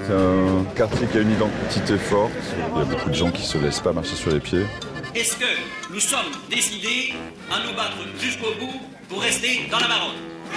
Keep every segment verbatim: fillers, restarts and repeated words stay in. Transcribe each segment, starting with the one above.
C'est un quartier qui a une identité forte. Il y a beaucoup de gens qui ne se laissent pas marcher sur les pieds. Est-ce que nous sommes décidés à nous battre jusqu'au bout pour rester dans la Marolles?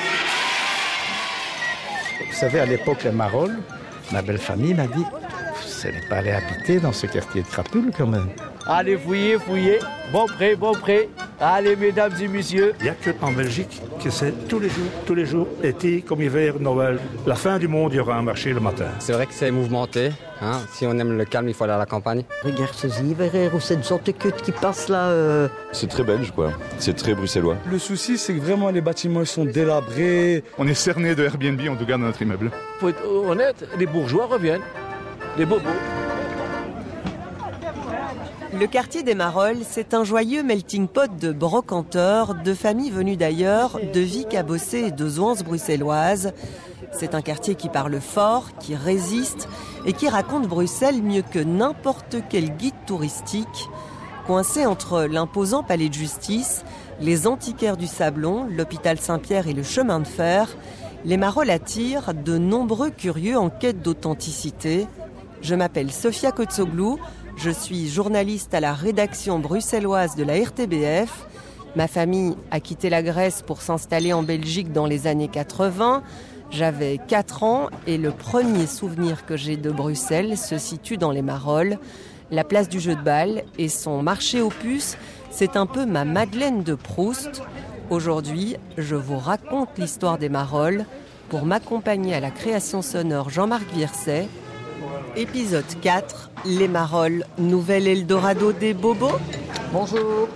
Vous savez, à l'époque, les Marolles, ma belle famille m'a dit vous n'allez pas aller habiter dans ce quartier de Crapules quand même. Allez, fouillez, fouillez. Bon prêt, bon prêt. Allez, mesdames et messieurs. Il n'y a qu'en Belgique que c'est tous les jours, tous les jours, été comme hiver, Noël. La fin du monde, il y aura un marché le matin. C'est vrai que c'est mouvementé. Hein. Si on aime le calme, il faut aller à la campagne. Regarde ceci, verrez, ou cette sorte de queue qui passe là. Euh... C'est très belge, quoi. C'est très bruxellois. Le souci, c'est que vraiment les bâtiments ils sont délabrés. On est cerné de Airbnb, en tout cas, dans notre immeuble. Faut être honnête, les bourgeois reviennent. Les bobos. Le quartier des Marolles, c'est un joyeux melting pot de brocanteurs, de familles venues d'ailleurs, de vies cabossées et de zouances bruxelloises. C'est un quartier qui parle fort, qui résiste et qui raconte Bruxelles mieux que n'importe quel guide touristique. Coincé entre l'imposant palais de justice, les antiquaires du Sablon, l'hôpital Saint-Pierre et le chemin de fer, les Marolles attirent de nombreux curieux en quête d'authenticité. Je m'appelle Sofia Kotsoglou. Je suis journaliste à la rédaction bruxelloise de la R T B F. Ma famille a quitté la Grèce pour s'installer en Belgique dans les années quatre-vingts. J'avais quatre ans et le premier souvenir que j'ai de Bruxelles se situe dans les Marolles. La place du jeu de balle et son marché aux puces, c'est un peu ma Madeleine de Proust. Aujourd'hui, je vous raconte l'histoire des Marolles. Pour m'accompagner à la création sonore Jean-Marc Vierset. Épisode quatre, les Marolles, nouvel Eldorado des bobos. Bonjour.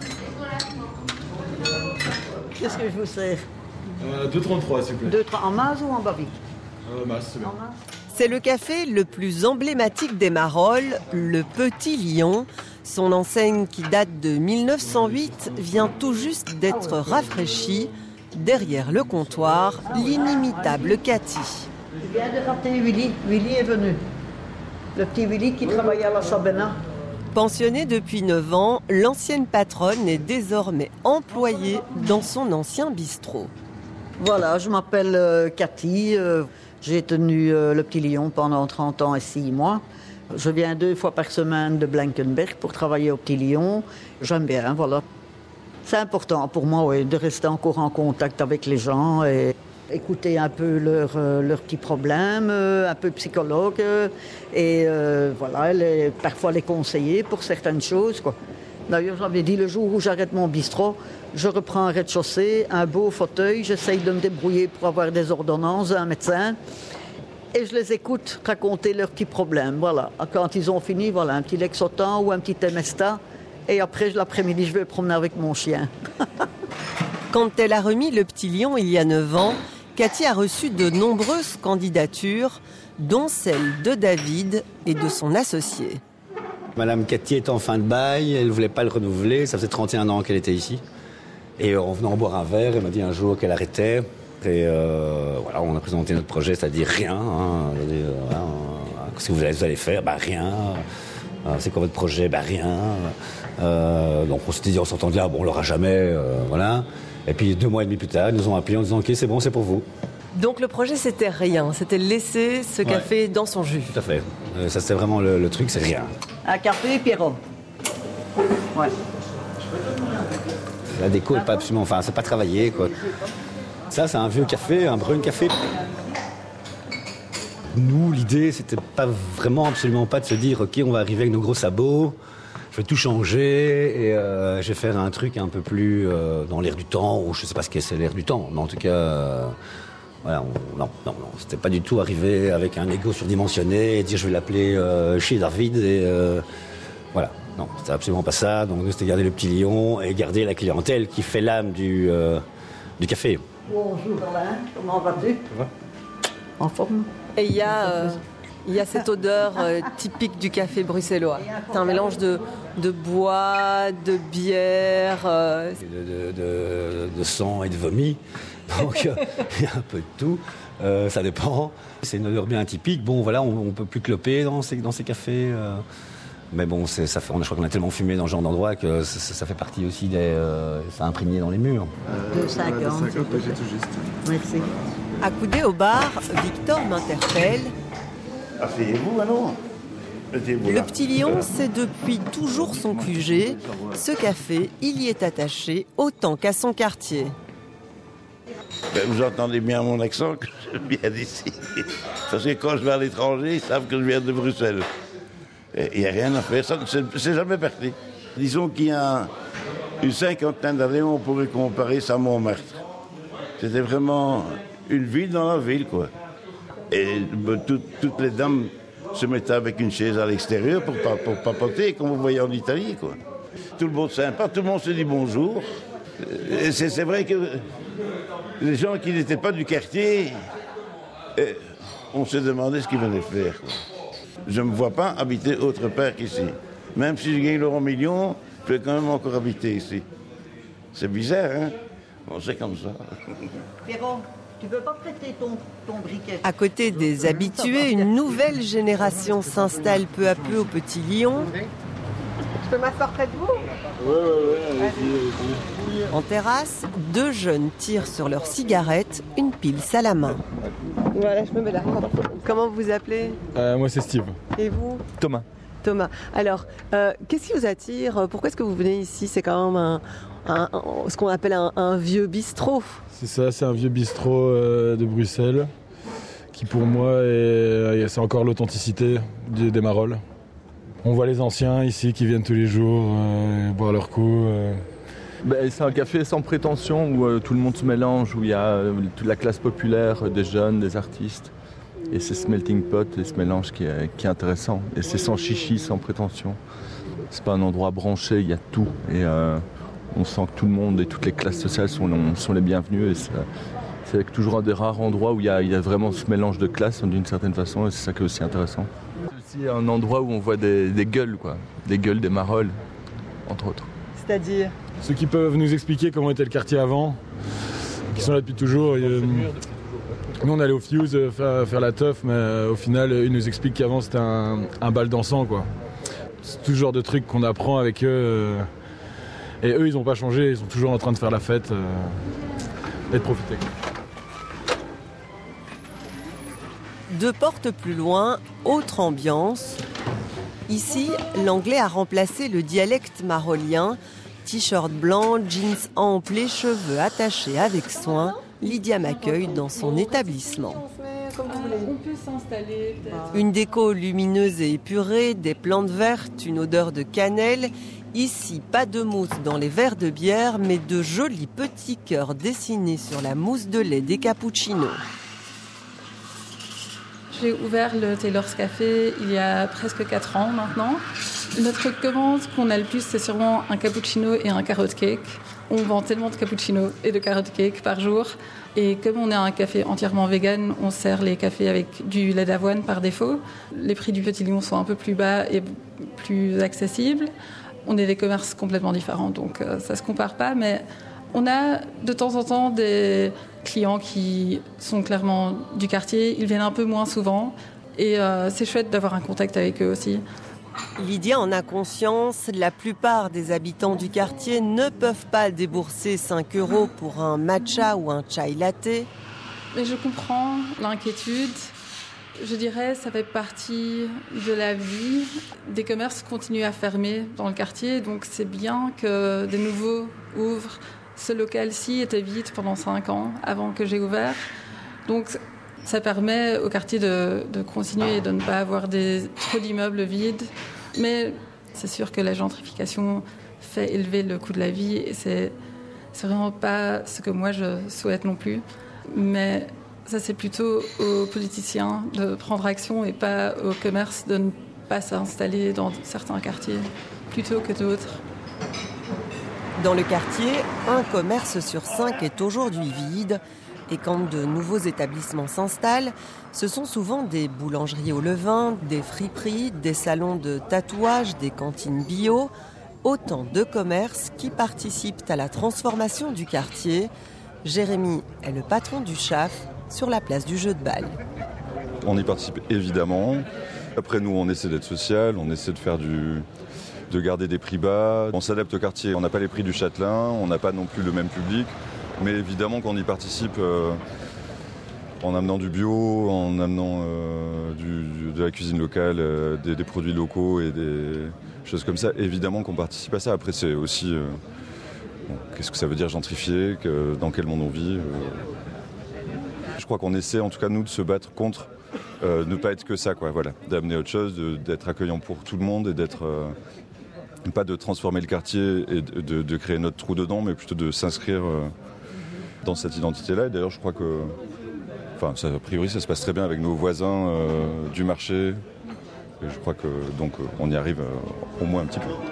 Qu'est-ce que je vous sers? euh, deux trente-trois, s'il vous plaît. deux trente en masse ou en babique? euh, Masse, c'est bien. C'est le café le plus emblématique des Marolles, le Petit Lion. Son enseigne qui date de mille neuf cent huit vient tout juste d'être rafraîchie. Derrière le comptoir, l'inimitable Cathy. Je viens de rater Willy. Willy est venu. Le petit Willy qui travaillait à la Sabena. Pensionnée depuis neuf ans, l'ancienne patronne est désormais employée dans son ancien bistrot. Voilà, je m'appelle euh, Cathy. Euh, j'ai tenu euh, le Petit Lion pendant trente ans et six mois. Je viens deux fois par semaine de Blankenberg pour travailler au Petit Lion. J'aime bien, voilà. C'est important pour moi, oui, de rester encore en contact avec les gens et écouter un peu leurs euh, leurs petits problèmes, euh, un peu psychologue euh, et euh, voilà, les, parfois les conseiller pour certaines choses, quoi. D'ailleurs, j'avais dit le jour où j'arrête mon bistrot, je reprends un rez-de-chaussée, un beau fauteuil, j'essaye de me débrouiller pour avoir des ordonnances, un médecin et je les écoute raconter leurs petits problèmes. Voilà. Quand ils ont fini, voilà, un petit Lexotan ou un petit Temesta. Et après, l'après-midi, je vais promener avec mon chien. Quand elle a remis le Petit Lion il y a neuf ans, Cathy a reçu de nombreuses candidatures, dont celle de David et de son associé. Madame Cathy est en fin de bail, elle ne voulait pas le renouveler, ça faisait trente et un ans qu'elle était ici. Et en venant boire un verre, elle m'a dit un jour qu'elle arrêtait. Et euh, voilà, on a présenté notre projet, c'est-à-dire rien. Hein, dire, voilà, qu'est-ce que vous allez, vous allez faire? Bah rien. Euh, c'est quoi votre projet? Bah rien. Euh, donc on s'était dit, on s'entendait là, bon, on l'aura jamais, euh, voilà. Et puis deux mois et demi plus tard, ils nous ont appelés en disant, ok, c'est bon, c'est pour vous. Donc le projet, c'était rien, c'était laisser ce café ouais. dans son jus. Tout à fait. Euh, ça, c'était vraiment le, le truc, c'est rien. Un café, Pierrot. Ouais. La déco n'est pas absolument, enfin, c'est pas travaillé, quoi. Ça, c'est un vieux café, un brun café. Nous, l'idée, c'était pas vraiment, absolument pas de se dire, ok, on va arriver avec nos gros sabots, je vais tout changer et euh, je vais faire un truc un peu plus euh, dans l'air du temps, ou je sais pas ce que c'est l'air du temps, mais en tout cas, euh, voilà, on, non, non, non, c'était pas du tout arriver avec un ego surdimensionné et dire je vais l'appeler euh, chez David et euh, voilà, non, c'était absolument pas ça. Donc nous, c'était garder le Petit Lion et garder la clientèle qui fait l'âme du, euh, du café. Bonjour Alain, comment vas-tu? Ça va? En forme? Et il y a, euh, il y a cette odeur euh, typique du café bruxellois. C'est un mélange de, de bois, de bière... Euh... De, de, de, de sang et de vomi. Donc il y a un peu de tout. Euh, ça dépend. C'est une odeur bien typique. Bon, voilà, on ne peut plus cloper dans ces, dans ces cafés. Euh, mais bon, c'est, ça fait, je crois qu'on a tellement fumé dans ce genre d'endroit que ça, ça fait partie aussi des... Euh, ça a imprégné dans les murs. deux cinquante. deux cinquante, j'ai tout juste. Merci. Accoudé au bar, Victor m'interpelle. Asseyez-vous alors. Le Petit Lion, c'est depuis toujours son Q G. Ce café, il y est attaché autant qu'à son quartier. Ben, vous entendez bien mon accent que je viens d'ici. Parce que quand je vais à l'étranger, ils savent que je viens de Bruxelles. Il n'y a rien à faire, ça ne s'est jamais parti. Disons qu'il y a une cinquantaine d'années, on pourrait comparer ça à Montmartre. C'était vraiment une ville dans la ville, quoi. Et ben, tout, toutes les dames se mettaient avec une chaise à l'extérieur pour, pour papoter, comme vous voyez en Italie, quoi. Tout le monde sympa, tout le monde se dit bonjour. Et c'est, c'est vrai que les gens qui n'étaient pas du quartier, eh, on se demandait ce qu'ils venaient faire, quoi. Je ne me vois pas habiter autre part qu'ici. Même si je gagne l'euro million, je peux quand même encore habiter ici. C'est bizarre, hein? Bon, c'est comme ça. Pierrot, tu peux pas prêter ton, ton briquet? À côté des habitués, une nouvelle génération s'installe peu à peu au Petit Lion. Je peux m'asseoir près de vous? Oui, oui, oui, allez-y, allez-y. En terrasse, deux jeunes tirent sur leurs cigarettes, une pils à la main. Voilà, je me mets là. Comment vous vous appelez? euh, Moi, c'est Steve. Et vous? Thomas. Thomas. Alors, euh, qu'est-ce qui vous attire? Pourquoi est-ce que vous venez ici? C'est quand même un, un, un, ce qu'on appelle un, un vieux bistrot. C'est ça, c'est un vieux bistrot euh, de Bruxelles qui, pour moi, est, c'est encore l'authenticité des, des Marolles. On voit les anciens ici qui viennent tous les jours euh, boire leur coup. Euh. Ben, c'est un café sans prétention où euh, tout le monde se mélange, où il y a euh, toute la classe populaire, euh, des jeunes, des artistes. Et c'est ce melting pot et ce mélange qui est, qui est intéressant. Et c'est sans chichi, sans prétention. C'est pas un endroit branché, il y a tout. Et euh, on sent que tout le monde et toutes les classes sociales sont, sont les bienvenus. Et c'est, c'est toujours un des rares endroits où il y, a, il y a vraiment ce mélange de classes d'une certaine façon. Et c'est ça qui est aussi intéressant. C'est aussi un endroit où on voit des, des gueules, quoi. Des gueules, des Marolles, entre autres. C'est-à-dire? Ceux qui peuvent nous expliquer comment était le quartier avant, qui sont là depuis toujours. Et, euh, nous on allait au Fuse euh, faire, faire la teuf, mais euh, au final ils nous expliquent qu'avant c'était un, un bal dansant, quoi. C'est tout ce genre de trucs qu'on apprend avec eux. Euh, et eux ils n'ont pas changé, ils sont toujours en train de faire la fête euh, et de profiter. Deux portes plus loin, autre ambiance. Ici, l'anglais a remplacé le dialecte marolien. T-shirt blanc, jeans amples et cheveux attachés avec soin. Lydia m'accueille dans son établissement. On peut s'installer. Une déco lumineuse et épurée, des plantes vertes, une odeur de cannelle. Ici, pas de mousse dans les verres de bière, mais de jolis petits cœurs dessinés sur la mousse de lait des cappuccinos. J'ai ouvert le Taylor's Café il y a presque quatre ans maintenant. Notre commande qu'on a le plus, c'est sûrement un cappuccino et un carrot cake. On vend tellement de cappuccino et de carrot cake par jour. Et comme on est un café entièrement vegan, on sert les cafés avec du lait d'avoine par défaut. Les prix du Petit Lion sont un peu plus bas et plus accessibles. On est des commerces complètement différents, donc euh, ça ne se compare pas. Mais on a de temps en temps des clients qui sont clairement du quartier. Ils viennent un peu moins souvent. Et euh, c'est chouette d'avoir un contact avec eux aussi. Lydia en a conscience, la plupart des habitants du quartier ne peuvent pas débourser cinq euros pour un matcha ou un chai latte. Mais je comprends l'inquiétude. Je dirais ça fait partie de la vie. Des commerces continuent à fermer dans le quartier, donc c'est bien que des nouveaux ouvrent. Ce local-ci était vide pendant cinq ans avant que j'ai ouvert. Donc ça permet au quartier de, de continuer et de ne pas avoir des, trop d'immeubles vides. Mais c'est sûr que la gentrification fait élever le coût de la vie et c'est, c'est vraiment pas ce que moi je souhaite non plus. Mais ça, c'est plutôt aux politiciens de prendre action et pas aux commerces de ne pas s'installer dans certains quartiers plutôt que d'autres. Dans le quartier, un commerce sur cinq est aujourd'hui vide. Et quand de nouveaux établissements s'installent, ce sont souvent des boulangeries au levain, des friperies, des salons de tatouage, des cantines bio. Autant de commerces qui participent à la transformation du quartier. Jérémy est le patron du C H A F sur la place du jeu de balle. On y participe évidemment. Après nous, on essaie d'être social, on essaie de faire du... de garder des prix bas. On s'adapte au quartier, on n'a pas les prix du Châtelain, on n'a pas non plus le même public. Mais évidemment qu'on y participe euh, en amenant du bio, en amenant euh, du, du, de la cuisine locale, euh, des, des produits locaux et des choses comme ça. Évidemment qu'on participe à ça. Après, c'est aussi... Euh, bon, qu'est-ce que ça veut dire gentrifier, que, dans quel monde on vit euh. Je crois qu'on essaie, en tout cas nous, de se battre contre euh, ne pas être que ça, quoi, voilà, d'amener autre chose, de, d'être accueillant pour tout le monde et d'être... Euh, pas de transformer le quartier et de, de, de créer notre trou dedans, mais plutôt de s'inscrire euh, dans cette identité-là. Et d'ailleurs, je crois que... Enfin, ça, a priori, ça se passe très bien avec nos voisins euh, du marché. Et je crois que donc on y arrive euh, au moins un petit peu.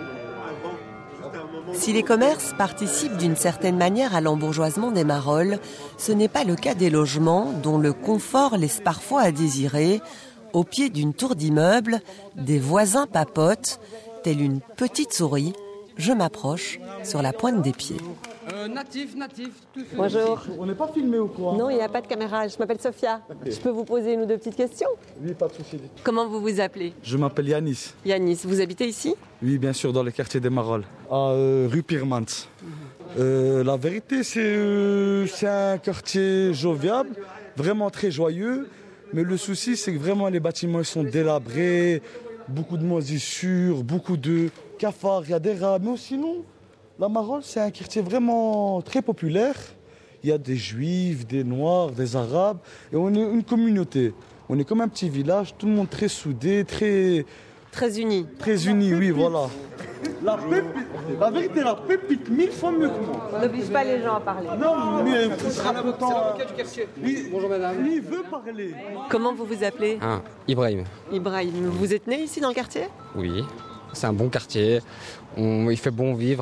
Si les commerces participent d'une certaine manière à l'embourgeoisement des Marolles, ce n'est pas le cas des logements dont le confort laisse parfois à désirer. Au pied d'une tour d'immeuble, des voisins papotent, telle une petite souris. Je m'approche sur la pointe des pieds. Euh, natif, natif. Tout Bonjour. On n'est pas filmé ou quoi? Non, il n'y a pas de caméra. Je m'appelle Sophia. Okay. Je peux vous poser une ou deux petites questions? Oui, pas de souci. Comment vous vous appelez? Je m'appelle Yanis. Yanis, vous habitez ici? Oui, bien sûr, dans le quartier des Marolles, à euh, rue Pirmans. Mm-hmm. euh, la vérité, c'est, euh, c'est un quartier jovial, vraiment très joyeux. Mais le souci, c'est que vraiment les bâtiments ils sont délabrés, beaucoup de moisissures, beaucoup de cafards, il y a des rats. Mais sinon, la Marolle, c'est un quartier vraiment très populaire. Il y a des juifs, des noirs, des arabes. Et on est une communauté. On est comme un petit village, tout le monde très soudé, très... Très uni. Très uni, oui, voilà. La, pépite, la vérité, la pépite, mille fois mieux que moi. On n'oblige pas les gens à parler. Non, mais il sera content. C'est l'avocat du quartier. Oui, bonjour madame. Lui, il veut parler. Comment vous vous appelez? Ah, Ibrahim. Ibrahim. Vous êtes né ici dans le quartier? Oui, c'est un bon quartier. On, il fait bon vivre.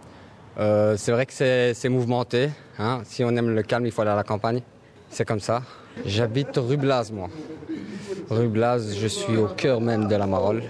Euh, c'est vrai que c'est, c'est mouvementé. Hein. Si on aime le calme, il faut aller à la campagne. C'est comme ça. J'habite rue Blaz, moi. Rue Blaz, je suis au cœur même de la Marolle.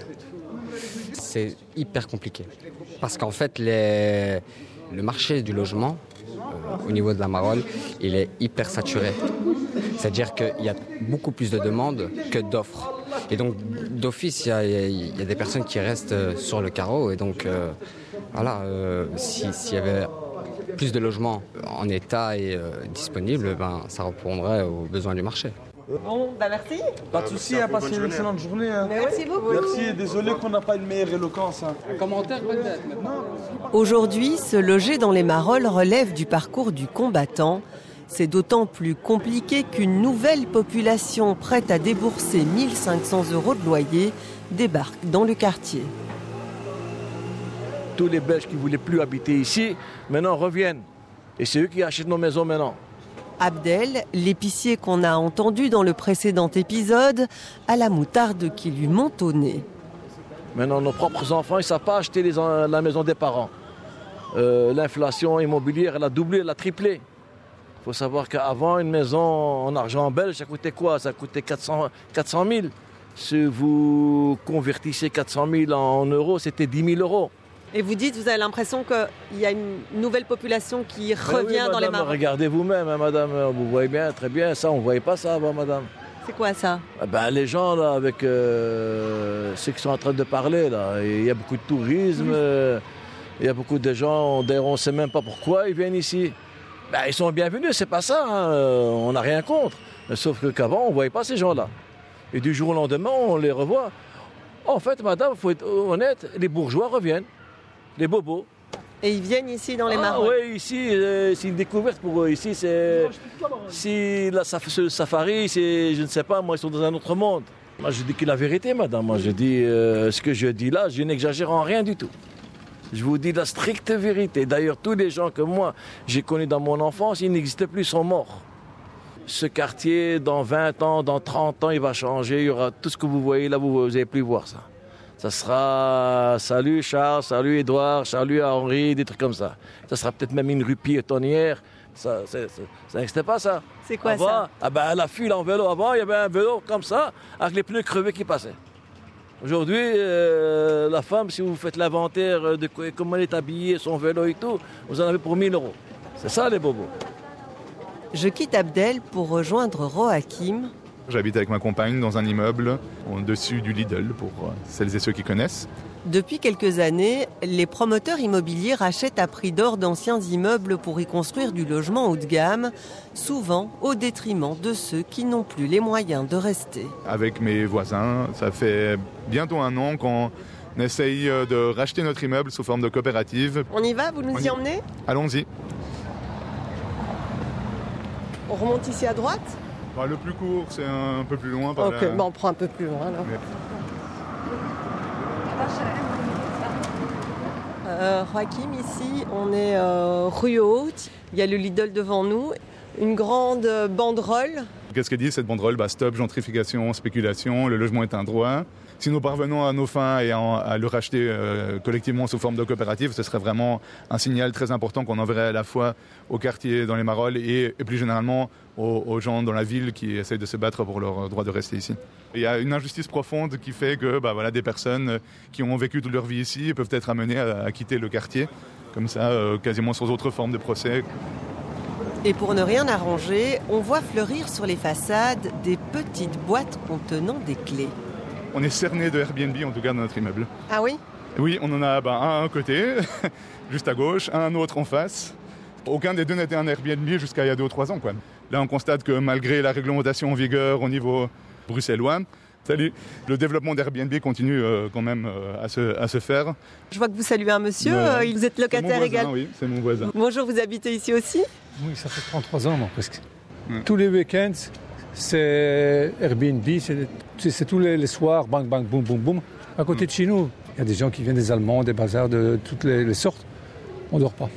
C'est hyper compliqué. Parce qu'en fait, les... le marché du logement, euh, au niveau de la Marolle, il est hyper saturé. C'est-à-dire qu'il y a beaucoup plus de demandes que d'offres. Et donc, d'office, il y a, il y a des personnes qui restent sur le carreau. Et donc, euh, voilà, euh, si, s'il y avait plus de logements en état et euh, disponibles, ben, ça répondrait aux besoins du marché. Bon, bah merci. Pas de souci, hein, passez une excellente journée. Hein. Merci beaucoup. Merci, désolé qu'on n'a pas une meilleure éloquence. Hein. Un commentaire peut-être maintenant. Aujourd'hui, se loger dans les Marolles relève du parcours du combattant. C'est d'autant plus compliqué qu'une nouvelle population prête à débourser mille cinq cents euros de loyer débarque dans le quartier. Tous les Belges qui ne voulaient plus habiter ici, maintenant reviennent. Et c'est eux qui achètent nos maisons maintenant. Abdel, l'épicier qu'on a entendu dans le précédent épisode, a la moutarde qui lui monte au nez. Maintenant, nos propres enfants, ils ne savent pas acheter les, la maison des parents. Euh, l'inflation immobilière, elle a doublé, elle a triplé. Il faut savoir qu'avant, une maison en argent belge, ça coûtait quoi? Ça coûtait quatre cent mille. Si vous convertissez quatre cent mille en euros, c'était dix mille euros. Et vous dites, vous avez l'impression qu'il y a une nouvelle population qui revient oui, dans madame, les Marolles. Regardez vous-même, hein, madame, vous voyez bien, très bien, ça, on ne voyait pas ça avant, madame. C'est quoi ça? Ah ben, les gens, là, avec euh, ceux qui sont en train de parler, là, il y a beaucoup de tourisme, euh, il y a beaucoup de gens, d'ailleurs, on ne sait même pas pourquoi ils viennent ici. Ben, ils sont bienvenus, c'est pas ça, hein, on n'a rien contre. Sauf qu'avant, on ne voyait pas ces gens-là. Et du jour au lendemain, on les revoit. En fait, madame, il faut être honnête, les bourgeois reviennent. Les bobos. Et ils viennent ici dans les ah, Marolles? Oui, ici, euh, c'est une découverte pour eux. Ici, c'est. Si la saf- safari, c'est. Je ne sais pas, moi, ils sont dans un autre monde. Moi, je dis que la vérité, madame. Moi, je dis. Euh, ce que je dis là, je n'exagère en rien du tout. Je vous dis la stricte vérité. D'ailleurs, tous les gens que moi, j'ai connus dans mon enfance, ils n'existent plus, ils sont morts. Ce quartier, dans vingt ans, dans trente ans, il va changer. Il y aura tout ce que vous voyez là, vous n'allez plus voir ça. Ça sera salut Charles, salut Édouard, salut à Henri, des trucs comme ça. Ça sera peut-être même une rue piétonnière. Ça, c'est, c'est, ça n'existait pas ça. C'est quoi avant, ça? Ah ben, la file en vélo avant, il y avait un vélo comme ça, avec les pneus crevés qui passaient. Aujourd'hui, euh, la femme, si vous faites l'inventaire de comment elle est habillée, son vélo et tout, vous en avez pour mille euros. C'est ça les bobos. Je quitte Abdel pour rejoindre Rohakim. J'habite avec ma compagne dans un immeuble au-dessus du Lidl, pour celles et ceux qui connaissent. Depuis quelques années, les promoteurs immobiliers rachètent à prix d'or d'anciens immeubles pour y construire du logement haut de gamme, souvent au détriment de ceux qui n'ont plus les moyens de rester. Avec mes voisins, ça fait bientôt un an qu'on essaye de racheter notre immeuble sous forme de coopérative. On y va? Vous nous y emmenez? Allons-y. On remonte ici à droite? Bah, le plus court, c'est un peu plus loin. Par Ok, la... bon, on prend un peu plus loin alors. Mais... Euh, Joachim, ici, on est euh, rue Haute. Il y a le Lidl devant nous, une grande banderole. Qu'est-ce qu'elle dit cette banderole? Bah, stop, gentrification, spéculation, le logement est un droit. Si nous parvenons à nos fins et à, à le racheter euh, collectivement sous forme de coopérative, ce serait vraiment un signal très important qu'on enverrait à la fois au quartier dans les Marolles et, et plus généralement aux, aux gens dans la ville qui essayent de se battre pour leur droit de rester ici. Il y a une injustice profonde qui fait que bah, voilà, des personnes qui ont vécu toute leur vie ici peuvent être amenées à, à quitter le quartier, comme ça, euh, quasiment sans autre forme de procès. Et pour ne rien arranger, on voit fleurir sur les façades des petites boîtes contenant des clés. On est cerné de Airbnb, en tout cas, dans notre immeuble. Ah oui? Oui, on en a bah, un à un côté, juste à gauche, un autre en face. Aucun des deux n'était un Airbnb jusqu'à il y a deux ou trois ans, quoi. Là, on constate que malgré la réglementation en vigueur au niveau bruxellois, salut, le développement d'Airbnb continue euh, quand même euh, à, se, à se faire. Je vois que vous saluez un monsieur, Euh, euh, vous êtes locataire également. Oui, c'est mon voisin. Bonjour, vous habitez ici aussi? Oui, ça fait trente-trois ans, moi, presque. Mm. Tous les week-ends, c'est Airbnb, c'est, c'est tous les, les soirs, bang, bang, boum, boum, boum. À côté mm. de chez nous, il y a des gens qui viennent des Allemands, des bazars de toutes les, les sortes. On ne dort pas.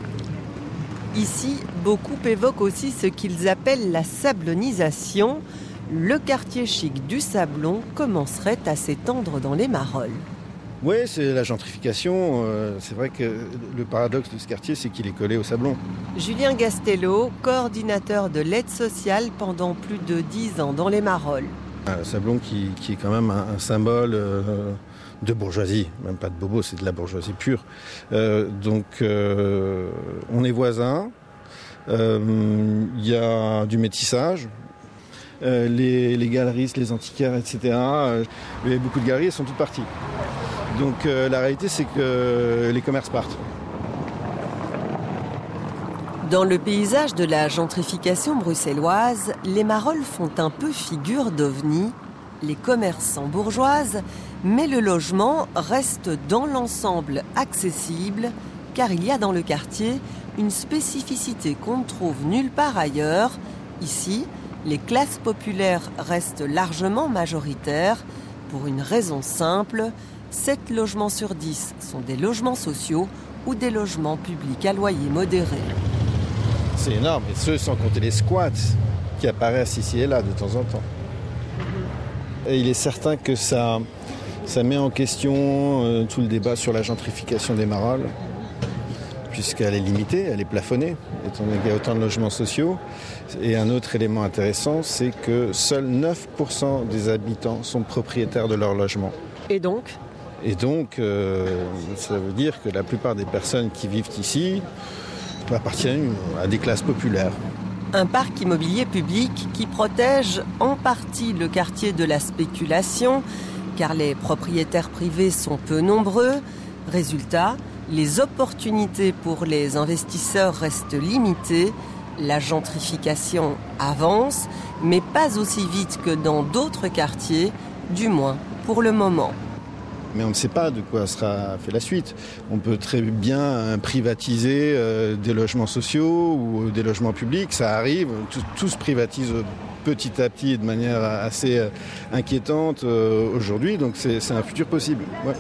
Ici, beaucoup évoquent aussi ce qu'ils appellent la sablonisation. Le quartier chic du Sablon commencerait à s'étendre dans les Marolles. Oui, c'est la gentrification. Euh, c'est vrai que le paradoxe de ce quartier, c'est qu'il est collé au Sablon. Julien Gastello, coordinateur de l'aide sociale pendant plus de dix ans dans les Marolles. Un Sablon qui, qui est quand même un, un symbole euh, de bourgeoisie, même pas de bobo, c'est de la bourgeoisie pure. Euh, donc, euh, on est voisins. Il euh, y a du métissage. Euh, les, les galeristes, les antiquaires, et cetera. Euh, il y a beaucoup de galeries, elles sont toutes parties. Donc euh, la réalité, c'est que les commerces partent. Dans le paysage de la gentrification bruxelloise, les Marolles font un peu figure d'ovni. Les commerçants bourgeoises, mais le logement reste dans l'ensemble accessible, car il y a dans le quartier une spécificité qu'on ne trouve nulle part ailleurs. Ici, les classes populaires restent largement majoritaires pour une raison simple, sept logements sur dix sont des logements sociaux ou des logements publics à loyer modéré. C'est énorme, et ce sans compter les squats qui apparaissent ici et là de temps en temps. Et il est certain que ça, ça met en question euh, tout le débat sur la gentrification des Marolles, puisqu'elle est limitée, elle est plafonnée, étant donné qu'il y a autant de logements sociaux. Et un autre élément intéressant, c'est que seuls neuf pour cent des habitants sont propriétaires de leur logement. Et donc Et donc, euh, ça veut dire que la plupart des personnes qui vivent ici appartiennent à des classes populaires. Un parc immobilier public qui protège en partie le quartier de la spéculation, car les propriétaires privés sont peu nombreux. Résultat, les opportunités pour les investisseurs restent limitées. La gentrification avance, mais pas aussi vite que dans d'autres quartiers, du moins pour le moment. Mais on ne sait pas de quoi sera fait la suite. On peut très bien privatiser euh, des logements sociaux ou des logements publics, ça arrive, tout, tout se privatise petit à petit et de manière assez euh, inquiétante euh, aujourd'hui, donc c'est, c'est un futur possible. Ouais.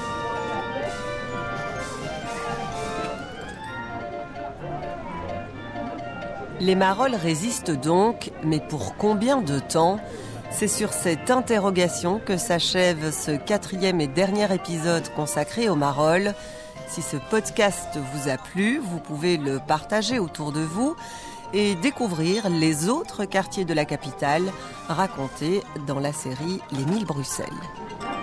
Les Marolles résistent donc, mais pour combien de temps ? C'est sur cette interrogation que s'achève ce quatrième et dernier épisode consacré aux Marolles. Si ce podcast vous a plu, vous pouvez le partager autour de vous et découvrir les autres quartiers de la capitale racontés dans la série Les Mille Bruxelles.